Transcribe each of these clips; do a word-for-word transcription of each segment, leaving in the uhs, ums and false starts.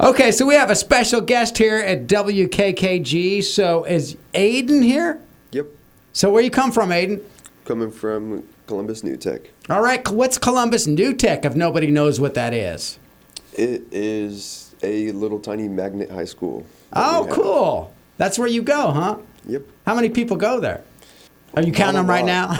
Okay, so we have a special guest here at W K K G. So is Aiden here? Yep. So where you come from, Aiden? Coming from Columbus New Tech. All right, what's Columbus New Tech if nobody knows what that is? It is a little tiny magnet high school. Oh, cool. That's where you go, huh? Yep. How many people go there? Are you counting them right now?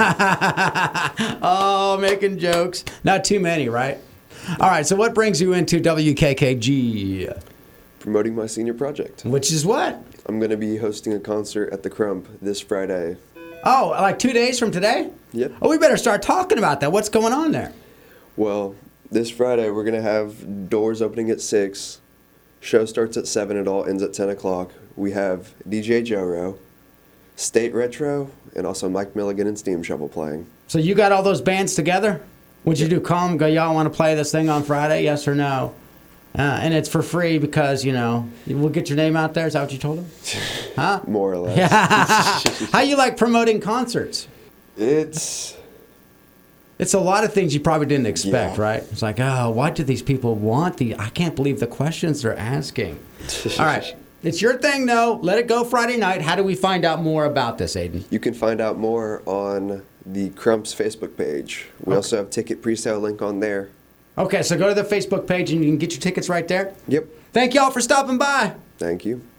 Oh, making jokes. Not too many, right? All right, so what brings you into W K K G? Promoting my senior project. Which is what? I'm going to be hosting a concert at the Crump this Friday. Oh, like two days from today? Yep. Oh, we better start talking about that. What's going on there? Well, this Friday we're going to have doors opening at six. Show starts at seven. It all ends at ten o'clock. We have D J Joro, State Retro, and also Mike Milligan and Steam Shovel playing. So you got all those bands together? What'd you do? Call them, go, y'all want to play this thing on Friday? Yes or no? Uh, and it's for free because, you know, we'll get your name out there. Is that what you told them? Huh? More or less. How you like promoting concerts? It's... It's a lot of things you probably didn't expect, Yeah. right? It's like, oh, why do these people want the... I can't believe the questions they're asking. All right. It's your thing, though. Let it go Friday night. How do we find out more about this, Aiden? You can find out more on the Crump's Facebook page. We Okay. also have ticket pre-sale link on there. Okay, so go to the Facebook page and you can get your tickets right there. Yep. Thank y'all for stopping by. Thank you.